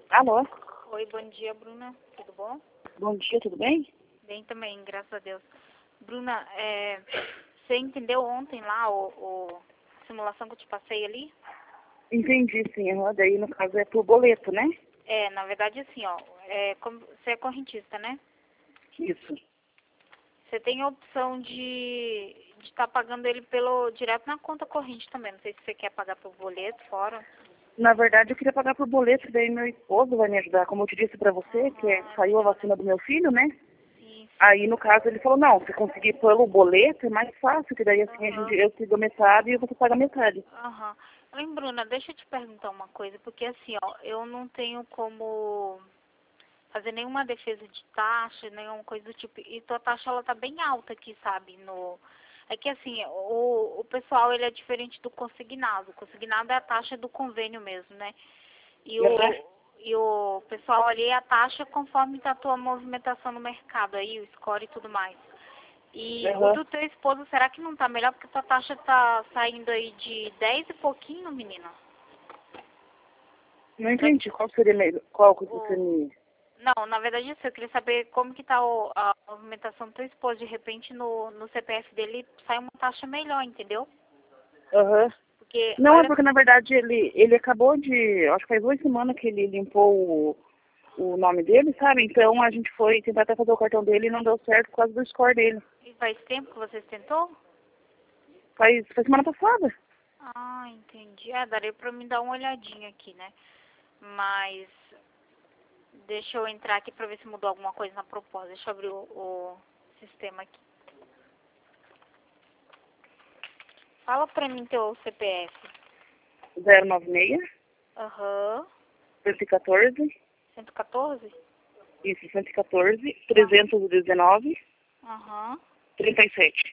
Alô? Oi, bom dia, Bruna. Tudo bom? Bom dia, tudo bem? Bem também, graças a Deus. Bruna, você entendeu ontem lá a simulação que eu te passei ali? Entendi, sim. Daí, no caso, é por boleto, né? Na verdade, assim, ó, você é correntista, né? Isso. Você tem a opção de estar pagando ele direto na conta corrente também. Não sei se você quer pagar por boleto fora. Na verdade, eu queria pagar por boleto, daí meu esposo vai me ajudar. Como eu te disse pra você, saiu a vacina do meu filho, né? Sim. Aí, no caso, ele falou, não, se conseguir pelo boleto é mais fácil, que daí, assim, eu te dou metade e você paga metade. Aham. Oi, Bruna, deixa eu te perguntar uma coisa, porque assim, ó, eu não tenho como fazer nenhuma defesa de taxa, nenhuma coisa do tipo. E tua taxa, ela tá bem alta aqui, sabe? É que assim, o pessoal, ele é diferente do consignado. O consignado é a taxa do convênio mesmo, né? E o pessoal ali é a taxa conforme tá a tua movimentação no mercado aí, o score e tudo mais. E o do teu esposo, será que não tá melhor? Porque tua taxa tá saindo aí de 10 e pouquinho, menina. Não entendi. Qual seria melhor? Qual que você me... Não, na verdade, assim, eu queria saber como que tá a movimentação do teu esposo. De repente, no CPF dele sai uma taxa melhor, entendeu? Aham. Porque, Não, é olha, porque, na verdade, ele acabou de... Acho que faz 2 semanas que ele limpou o nome dele, sabe? Então, a gente foi tentar até fazer o cartão dele e não deu certo por causa do score dele. e faz tempo que vocês tentou? Faz semana passada. Ah, entendi. Daria pra me dar uma olhadinha aqui, né? Mas deixa eu entrar aqui pra ver se mudou alguma coisa na proposta. Deixa eu abrir o sistema aqui. Fala pra mim teu CPF. 096, Aham. 114, 114? isso, 114, 319, Aham. 37.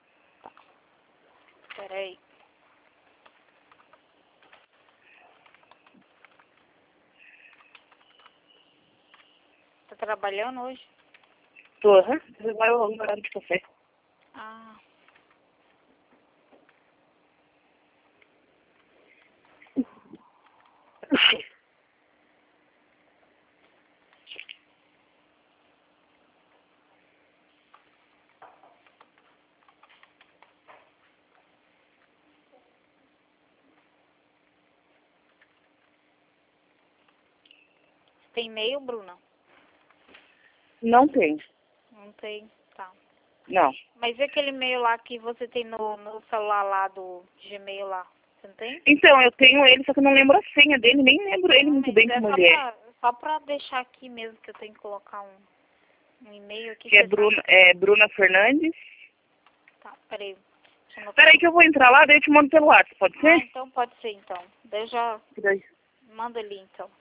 Peraí. Tá trabalhando hoje? Tô, aham. Você vai ao horário de café. Ah. Tem e-mail, Bruna? Não tem. Não tem. Tá. Não. Mas e aquele e-mail lá que você tem no celular lá do Gmail lá? Você não tem? Então, eu tenho ele, só que eu não lembro a senha dele, nem lembro ele muito Mas bem é como ele é. só pra deixar aqui mesmo que eu tenho que colocar um e-mail aqui. Que é Você tá? Bruna Fernandes. Tá, peraí. Deixa eu anotar. Peraí que eu vou entrar lá, daí eu te mando pelo WhatsApp, pode ser? Então pode ser então. Daí eu já Que daí- manda ali então.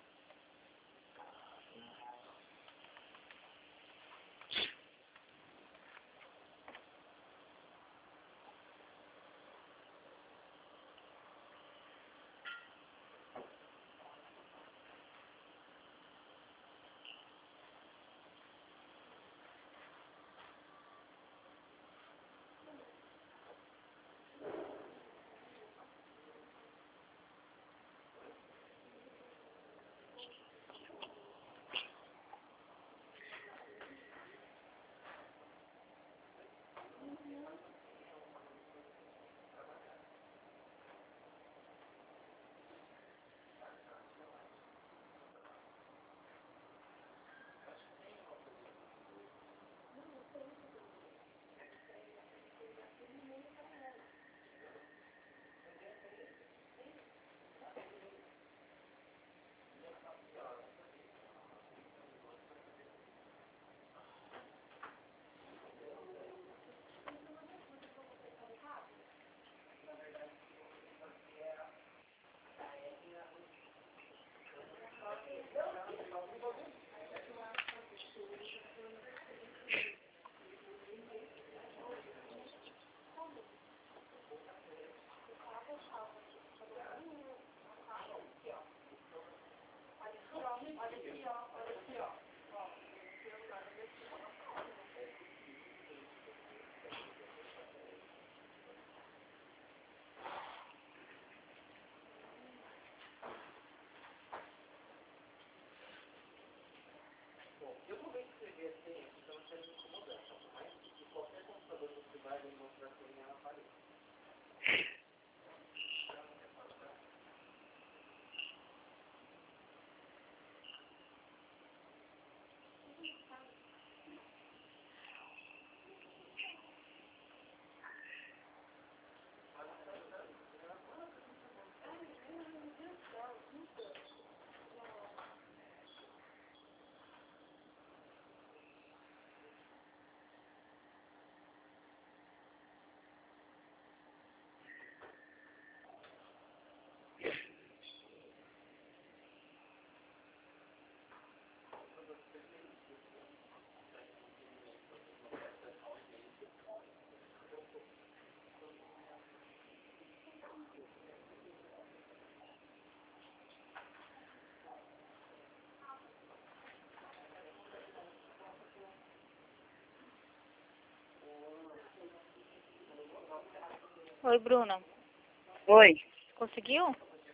Oi, Bruna. Oi. Conseguiu?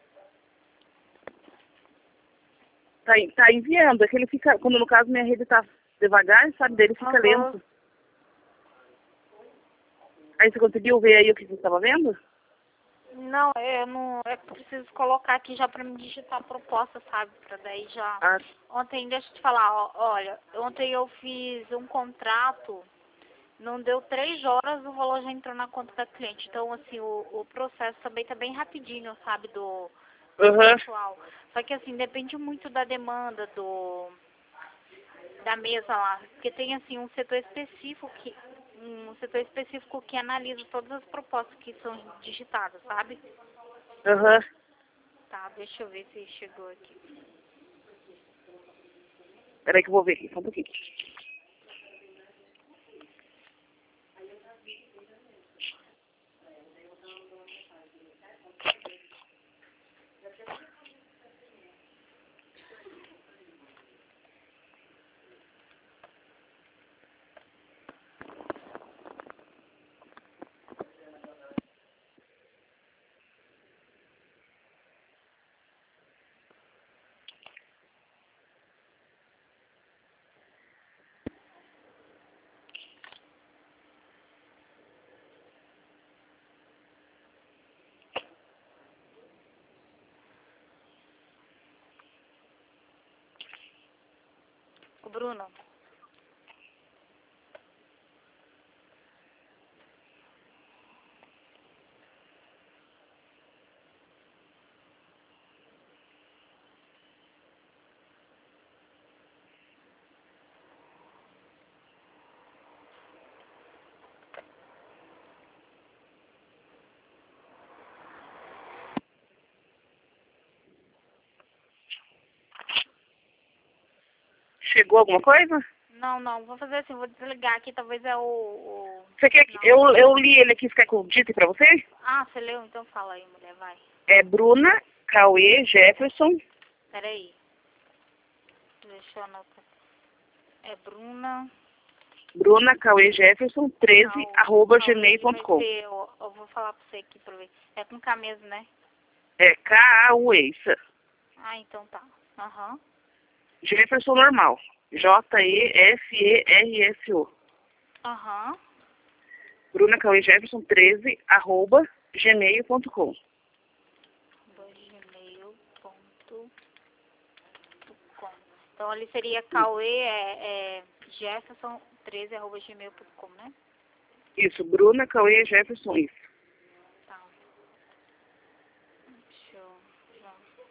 Tá enviando. É que ele fica, quando no caso minha rede tá devagar, sabe, dele fica lento. Aí você conseguiu ver aí o que você estava vendo? Não, é que eu preciso colocar aqui já pra me digitar a proposta, sabe? Pra daí já... Ah, Ontem, deixa eu te falar, olha, ontem eu fiz um contrato, não deu 3 horas, o valor já entrou na conta da cliente. Então, assim, o processo também tá bem rapidinho, sabe, do pessoal. Só que, assim, depende muito da demanda da mesa lá. Porque tem, assim, um setor específico que analisa todas as propostas que são digitadas, sabe? Tá, deixa eu ver se chegou aqui. Peraí que eu vou ver aqui, só um pouquinho. Ô, Bruno. Chegou alguma coisa? Não, vou fazer assim, vou desligar aqui, talvez é Você quer que eu li ele aqui, você quer que eu dite pra você? Ah, você leu? Então fala aí, mulher, vai. É Bruna, Cauê, Jefferson. Peraí. Deixa eu anotar. É Bruna, Cauê, Jefferson, 13, arroba gmail.com. Eu vou falar pra você aqui pra ver. É com K mesmo, né? É K-A-U-E, isso. Ah, então tá. Aham. Jefferson normal. J-E-F-E-R-S-O. Aham. Bruna, Cauê, Jefferson, 13, arroba gmail.com. gmail.com. Então ali seria Cauê, Jefferson 13@gmail.com, né? Isso, Bruna, Cauê, Jefferson, isso. Tá. Deixa eu já.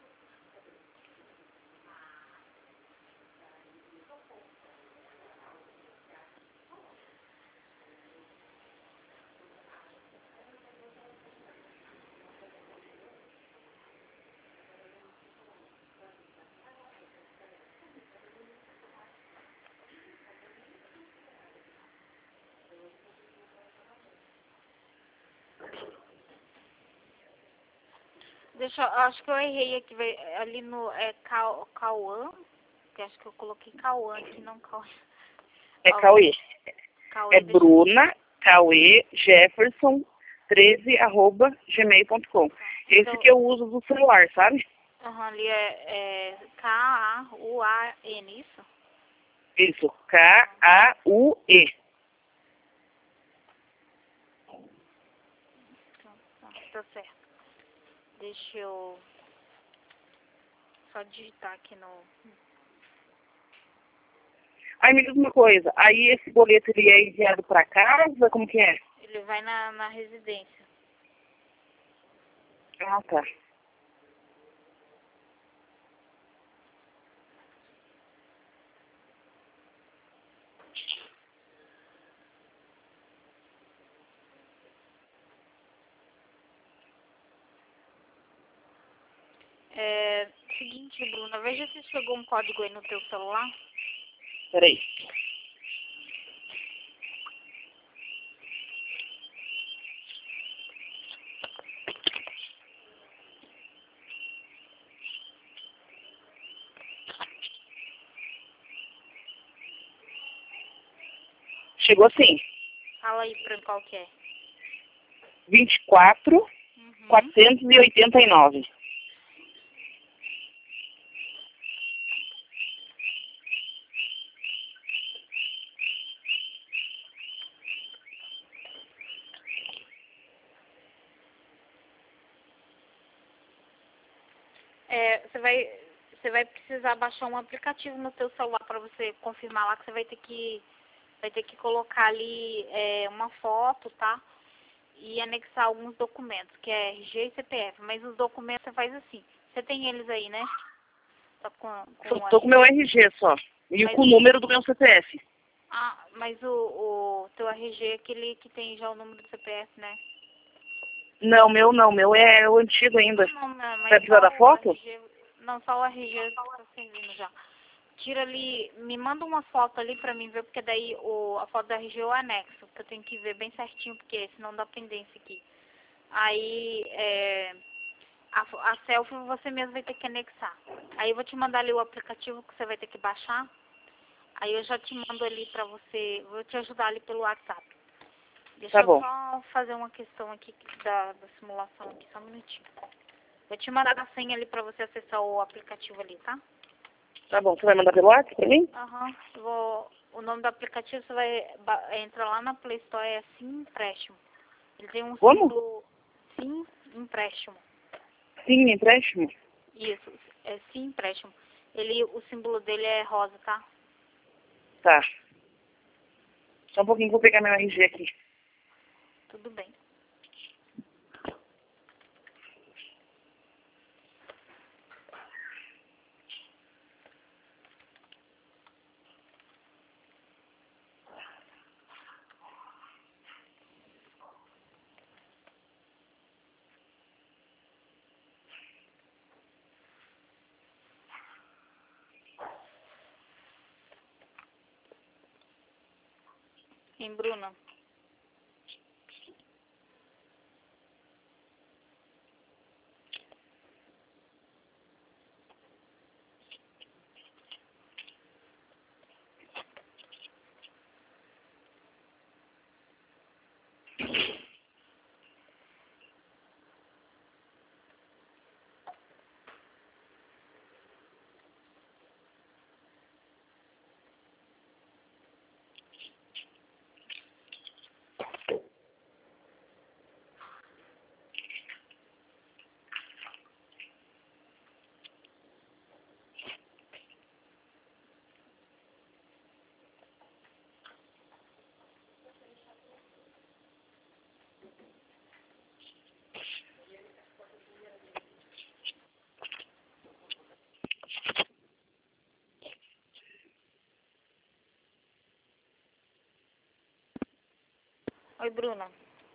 Acho que eu errei aqui, ali no Cauã, que acho que eu coloquei Cauã aqui, não Cauã. É Cauê. Cauê, É Bruna, Cauê, Jefferson, 13, arroba gmail.com. Esse então, que eu uso do celular, sabe? ali é K-A-U-A-N, isso? Isso, K-A-U-E. Tá certo. Deixa eu só digitar aqui no... Aí me diz uma coisa, aí esse boleto ele é enviado para casa, como que é? Ele vai na residência. Ah, tá. Seguinte, Bruna, veja se chegou um código aí no teu celular. Peraí. Chegou sim. Fala aí pra mim qual que é. 24 4, 489. Você vai precisar baixar um aplicativo no seu celular para você confirmar lá que você vai ter que colocar ali uma foto, tá? E anexar alguns documentos, que é RG e CPF. Mas os documentos você faz assim. Você tem eles aí, né? Tá Tô com meu RG só. E com o número do meu CPF. Ah, mas o teu RG é aquele que tem já o número do CPF, né? Não, meu não. Meu é o antigo ainda. Não, mas Vai precisar da foto? RG, não, só o RG tá servindo já. Tira ali, me manda uma foto ali pra mim ver, porque daí a foto da RG eu anexo, que eu tenho que ver bem certinho, porque senão dá pendência aqui. Aí, a selfie você mesmo vai ter que anexar. Aí eu vou te mandar ali o aplicativo que você vai ter que baixar. Aí eu já te mando ali pra você, vou te ajudar ali pelo WhatsApp. Deixa eu só fazer uma questão aqui da simulação aqui, só um minutinho. Vou te mandar a senha ali pra você acessar o aplicativo ali, tá? Tá bom, você vai mandar pelo WhatsApp pra mim? Aham. O nome do aplicativo você vai entrar lá na Play Store, é Sim Empréstimo. Ele tem um símbolo Sim Empréstimo. Sim, empréstimo? Isso, é Sim Empréstimo. O símbolo dele é rosa, tá? Tá. Só um pouquinho que eu vou pegar meu RG aqui. Tudo bem. Hein, Bruna? Oi, Bruna.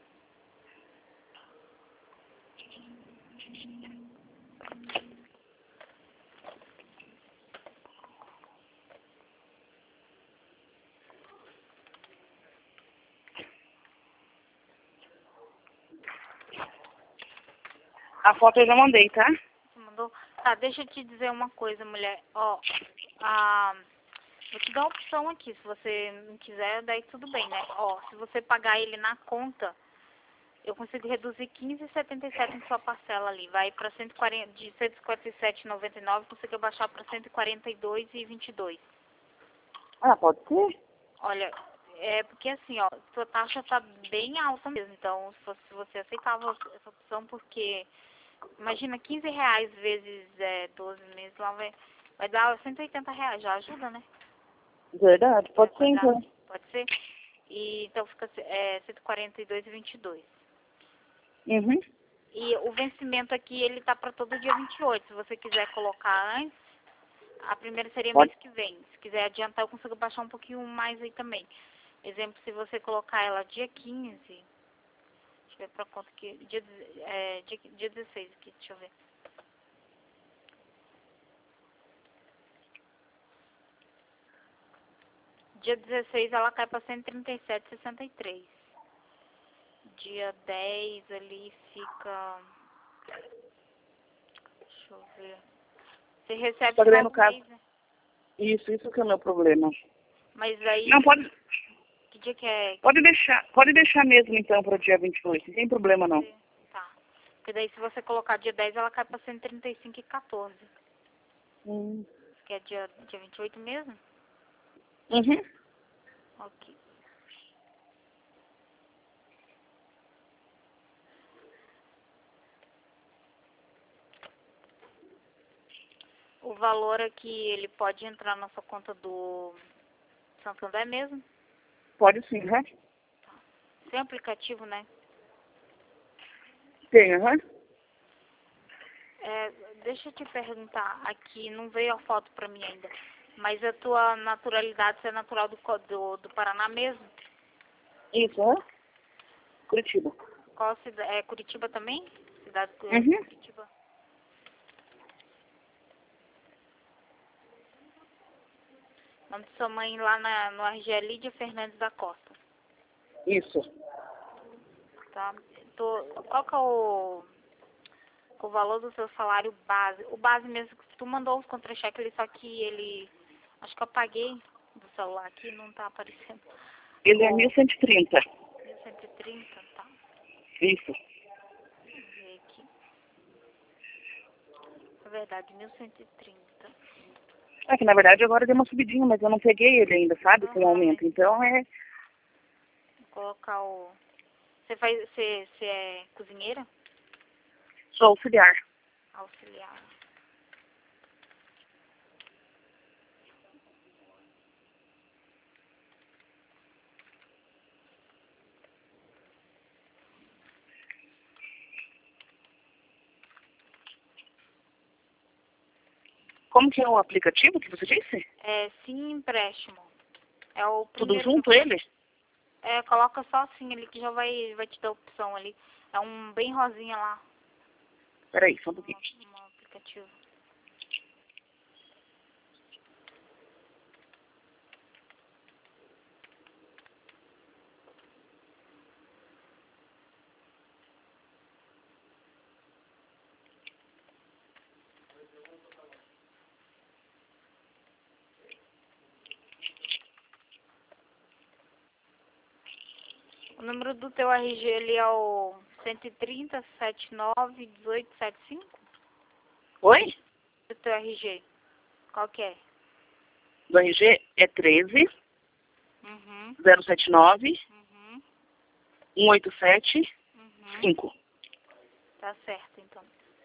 A foto eu já mandei, tá? Você mandou? Tá, deixa eu te dizer uma coisa, mulher. Ó, vou te dar uma opção aqui. Se você não quiser, daí tudo bem, né? Ó, se você pagar ele na conta, eu consigo reduzir 15,77 em sua parcela ali. Vai para 140, de 157,99, consigo baixar para 142,22. Ah, pode ser? Olha, é porque assim, ó, sua taxa tá bem alta mesmo. Então, se você aceitava essa opção, porque imagina 15 reais vezes 12 meses, lá vai dar 180 reais, já ajuda, né? Verdade, pode ser então. Pode ser? E então fica 142,22. Uhum. E o vencimento aqui, ele tá para todo dia 28. Se você quiser colocar antes, a primeira seria mês que vem. Se quiser adiantar, eu consigo baixar um pouquinho mais aí também. Exemplo, se você colocar ela dia 15, deixa eu ver pra conta aqui, dia 16 aqui, deixa eu ver. Dia 16 ela cai para 137,63. Dia 10 ali fica... Deixa eu ver. Você recebe Só que daí no no caso... mês, né? Isso que é o meu problema. Mas aí... Não, pode... Que dia que é? Pode deixar mesmo então para o dia 28, não tem problema não. Porque daí se você colocar dia 10, ela cai pra 135,14. Que é dia 28 mesmo? Uhum. Ok. O valor aqui, ele pode entrar na sua conta do Santander mesmo? Pode sim, aham. Sem aplicativo, né? Tem, aham. Deixa eu te perguntar, aqui não veio a foto pra mim ainda, mas a tua naturalidade, você é natural do Paraná mesmo? Isso, aham. Curitiba. Qual cidade? É Curitiba também? Cidade de Uhum. Curitiba. O nome de sua mãe lá no RG é Lídia Fernandes da Costa. Isso. Tá? Qual que é o valor do seu salário base? O base mesmo, que tu mandou os contra-cheques ali, só que ele... Acho que eu apaguei do celular aqui, não tá aparecendo. Ele é 1130. 1130, tá. Isso. Vou ver aqui. É verdade, 1130. É que na verdade agora deu uma subidinha, mas eu não peguei ele ainda, sabe? Com o aumento. Então é. Vou colocar o... Você é cozinheira? Sou auxiliar. Auxiliar. Como que é o aplicativo que você disse? É Sim Empréstimo. É o Tudo primeiro junto ele? coloca só assim ali que já vai te dar opção ali. É um bem rosinha lá, Peraí, só um pouquinho. um aplicativo. O número do teu RG ele é o 130 79 18 75? Oi? O teu RG, qual que é? Do RG é 13 Uhum, 079 uhum, 187 uhum. 5. Tá certo, então.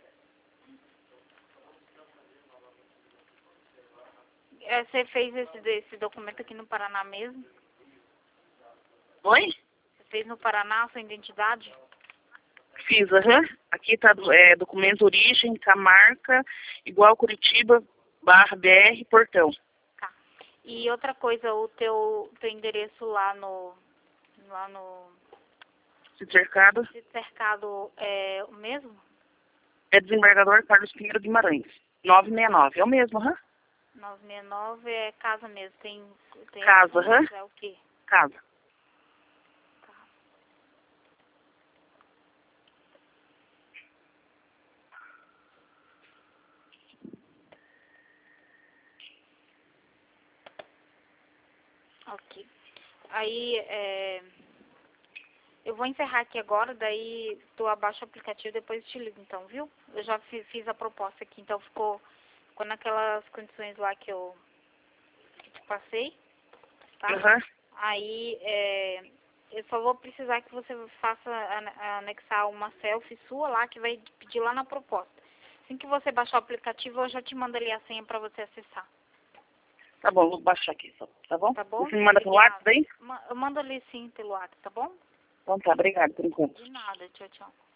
Você fez esse documento aqui no Paraná mesmo? Oi? Você fez no Paraná a sua identidade? Fiz, aham. Aqui tá documento origem, Camarca, igual Curitiba, barra BR, Portão. Tá. E outra coisa, o teu endereço lá no Se cercado cercado é o mesmo? é desembargador Carlos Pinheiro Guimarães. 969. É o mesmo, aham. 969 é casa mesmo, tem Casa, aham. é o quê? Casa. Tá. Ok. Aí, eu vou encerrar aqui agora, daí tu abaixa o aplicativo e depois te ligo, então, viu? Eu já fiz a proposta aqui, então ficou naquelas condições lá que eu te passei, tá? Aham. Aí, eu só vou precisar que você faça, anexar uma selfie sua lá, que vai pedir lá na proposta. Assim que você baixar o aplicativo, eu já te mando ali a senha pra você acessar. Tá bom, vou baixar aqui só, tá bom? Tá bom? Você me manda pelo Obrigada. WhatsApp daí? Eu mando ali sim pelo WhatsApp, tá bom? Então tá, obrigado por enquanto. De nada, tchau, tchau.